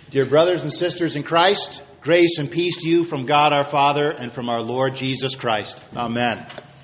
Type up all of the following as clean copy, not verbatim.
Dear brothers and sisters in Christ, grace and peace to you from God our Father and from our Lord Jesus Christ. Amen.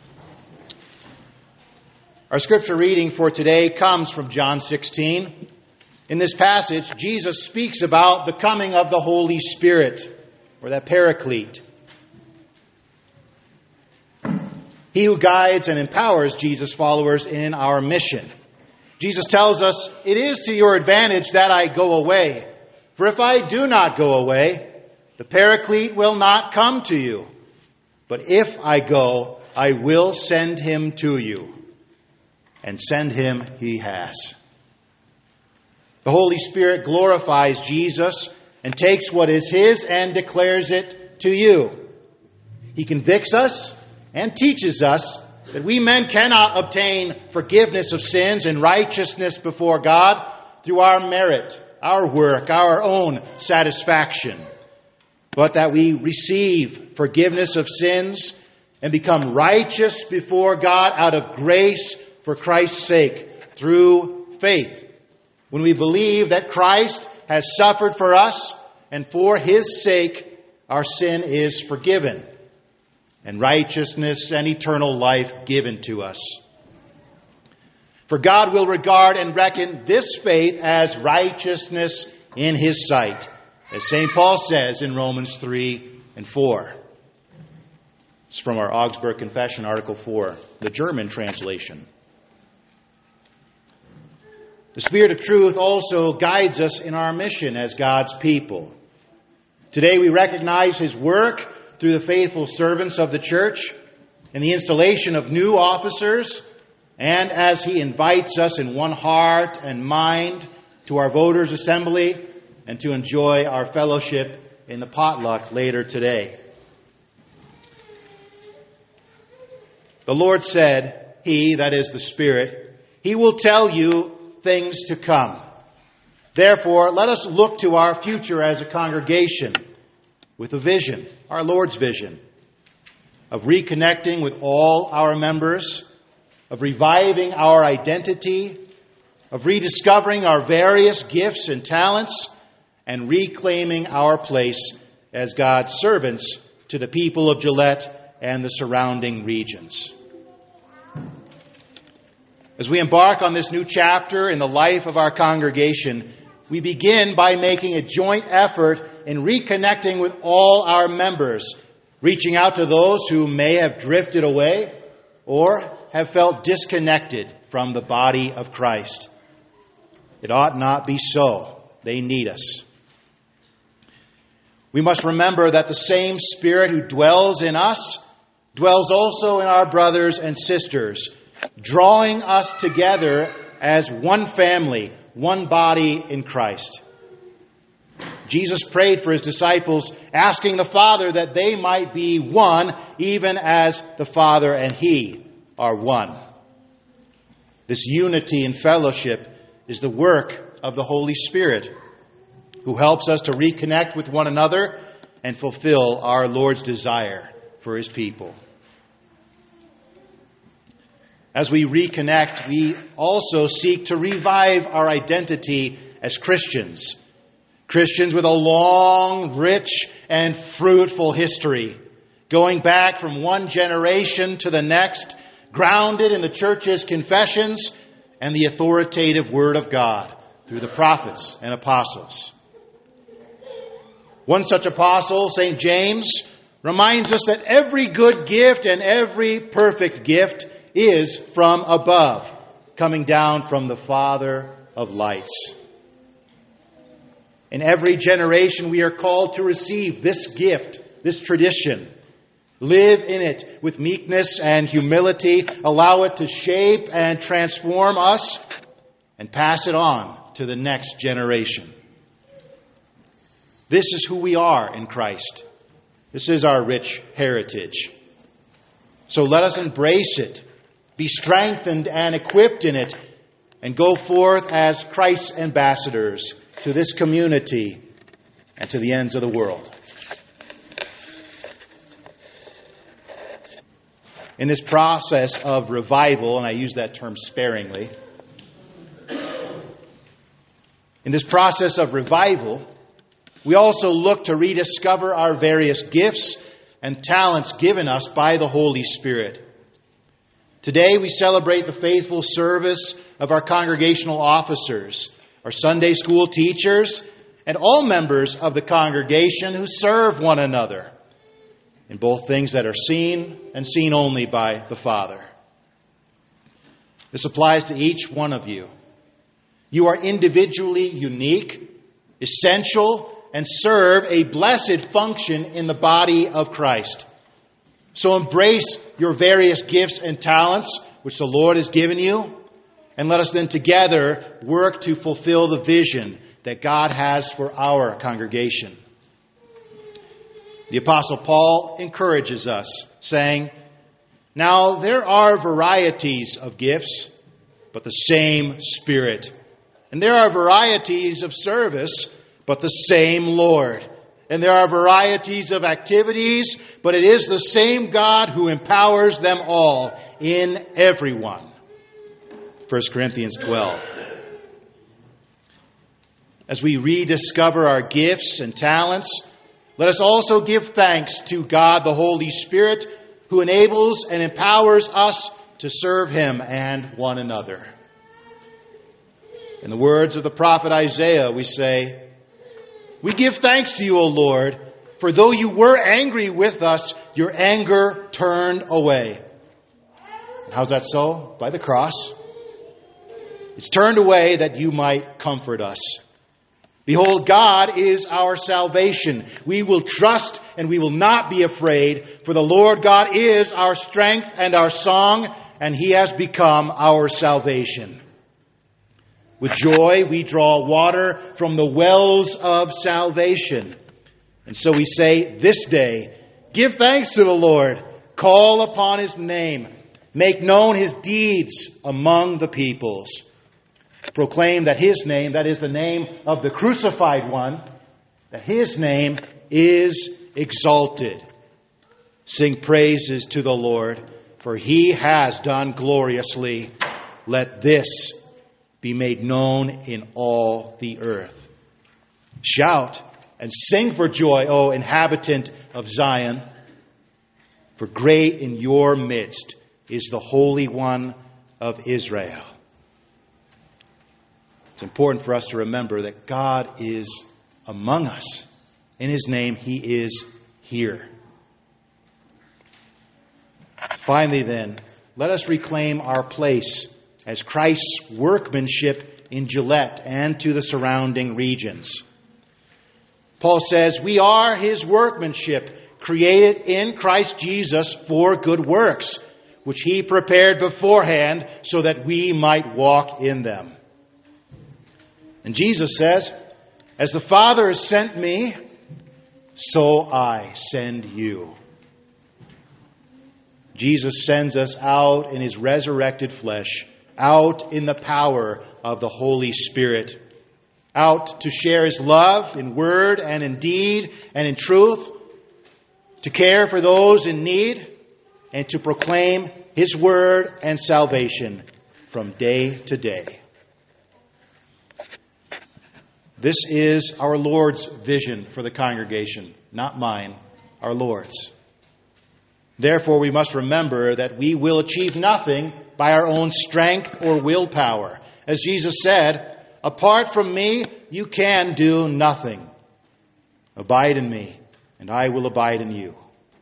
Our scripture reading for today comes from John 16. In this passage, Jesus speaks about the coming of the Holy Spirit, or that Paraclete. He who guides and empowers Jesus' followers in our mission. Jesus tells us, "It is to your advantage that I go away. For if I do not go away, the Paraclete will not come to you. But if I go, I will send him to you." And send him he has. The Holy Spirit glorifies Jesus and takes what is his and declares it to you. He convicts us and teaches us that we men cannot obtain forgiveness of sins and righteousness before God through our merit, our work, our own satisfaction, but that we receive forgiveness of sins and become righteous before God out of grace for Christ's sake through faith. When we believe that Christ has suffered for us and for his sake our sin is forgiven and righteousness and eternal life given to us. For God will regard and reckon this faith as righteousness in his sight, as St. Paul says in Romans 3 and 4. It's from our Augsburg Confession, Article 4, the German translation. The Spirit of truth also guides us in our mission as God's people. Today we recognize his work through the faithful servants of the church and the installation of new officers, and as he invites us in one heart and mind to our voters' assembly and to enjoy our fellowship in the potluck later today. The Lord said, he, that is the Spirit, he will tell you things to come. Therefore, let us look to our future as a congregation with a vision, our Lord's vision, of reconnecting with all our members, of reviving our identity, of rediscovering our various gifts and talents, and reclaiming our place as God's servants to the people of Gillette and the surrounding regions. As we embark on this new chapter in the life of our congregation, we begin by making a joint effort in reconnecting with all our members, reaching out to those who may have drifted away or have felt disconnected from the body of Christ. It ought not be so. They need us. We must remember that the same Spirit who dwells in us dwells also in our brothers and sisters, drawing us together as one family, one body in Christ. Jesus prayed for his disciples, asking the Father that they might be one, even as the Father and he are one. This unity and fellowship is the work of the Holy Spirit, who helps us to reconnect with one another and fulfill our Lord's desire for his people. As we reconnect, we also seek to revive our identity as Christians. Christians with a long, rich, and fruitful history, going back from one generation to the next, grounded in the church's confessions and the authoritative Word of God through the prophets and apostles. One such apostle, St. James, reminds us that every good gift and every perfect gift is from above, coming down from the Father of lights. In every generation we are called to receive this gift, this tradition. Live in it with meekness and humility. Allow it to shape and transform us and pass it on to the next generation. This is who we are in Christ. This is our rich heritage. So let us embrace it, be strengthened and equipped in it, and go forth as Christ's ambassadors to this community and to the ends of the world. In this process of revival, and I use that term sparingly, in this process of revival, we also look to rediscover our various gifts and talents given us by the Holy Spirit. Today we celebrate the faithful service of our congregational officers, our Sunday school teachers, and all members of the congregation who serve one another in both things that are seen and seen only by the Father. This applies to each one of you. You are individually unique, essential, and serve a blessed function in the body of Christ. So embrace your various gifts and talents which the Lord has given you, and let us then together work to fulfill the vision that God has for our congregation. The Apostle Paul encourages us, saying, "Now there are varieties of gifts, but the same Spirit. And there are varieties of service, but the same Lord. And there are varieties of activities, but it is the same God who empowers them all in everyone." 1 Corinthians 12. As we rediscover our gifts and talents, let us also give thanks to God the Holy Spirit, who enables and empowers us to serve Him and one another. In the words of the prophet Isaiah, we say, "We give thanks to you, O Lord, for though you were angry with us, your anger turned away." And how's that so? By the cross. It's turned away that you might comfort us. Behold, God is our salvation. We will trust and we will not be afraid, for the Lord God is our strength and our song, and He has become our salvation. With joy, we draw water from the wells of salvation. And so we say this day, give thanks to the Lord, call upon His name, make known His deeds among the peoples. Proclaim that His name, that is the name of the crucified one, that His name is exalted. Sing praises to the Lord, for He has done gloriously. Let this be made known in all the earth. Shout and sing for joy, O inhabitant of Zion, for great in your midst is the Holy One of Israel. It's important for us to remember that God is among us. In His name, He is here. Finally, then, let us reclaim our place as Christ's workmanship in Gillette and to the surrounding regions. Paul says, we are His workmanship, created in Christ Jesus for good works, which He prepared beforehand so that we might walk in them. And Jesus says, as the Father has sent me, so I send you. Jesus sends us out in His resurrected flesh, out in the power of the Holy Spirit, out to share His love in word and in deed and in truth, to care for those in need, and to proclaim His word and salvation from day to day. This is our Lord's vision for the congregation, not mine, our Lord's. Therefore, we must remember that we will achieve nothing by our own strength or willpower. As Jesus said, apart from me, you can do nothing. Abide in me, and I will abide in you.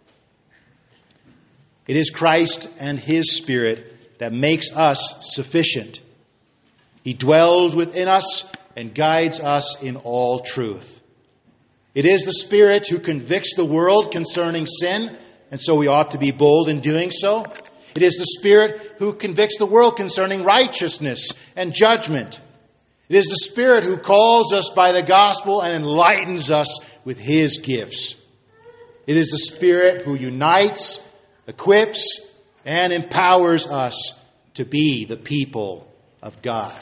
It is Christ and His Spirit that makes us sufficient. He dwells within us and guides us in all truth. It is the Spirit who convicts the world concerning sin, and so we ought to be bold in doing so. It is the Spirit who convicts the world concerning righteousness and judgment. It is the Spirit who calls us by the gospel and enlightens us with His gifts. It is the Spirit who unites, equips, and empowers us to be the people of God.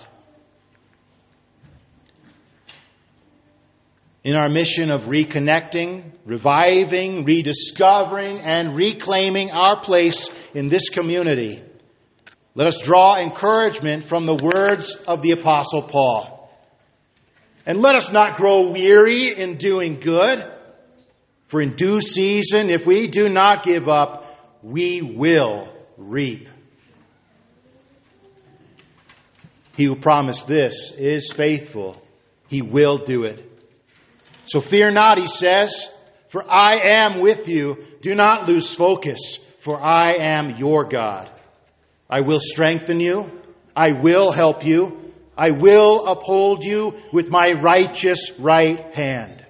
In our mission of reconnecting, reviving, rediscovering, and reclaiming our place in this community, let us draw encouragement from the words of the Apostle Paul. And let us not grow weary in doing good, for in due season, if we do not give up, we will reap. He who promised this is faithful. He will do it. So fear not, he says, for I am with you. Do not lose focus, for I am your God. I will strengthen you. I will help you. I will uphold you with my righteous right hand.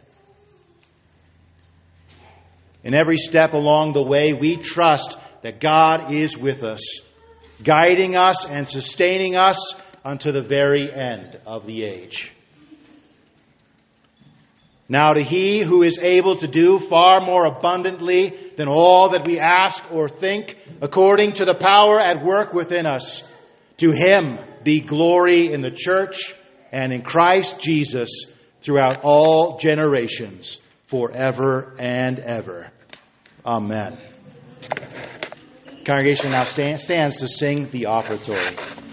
In every step along the way, we trust that God is with us, guiding us and sustaining us unto the very end of the age. Now to He who is able to do far more abundantly than all that we ask or think, according to the power at work within us, to Him be glory in the church and in Christ Jesus throughout all generations, forever and ever. Amen. Congregation now stands to sing the offertory.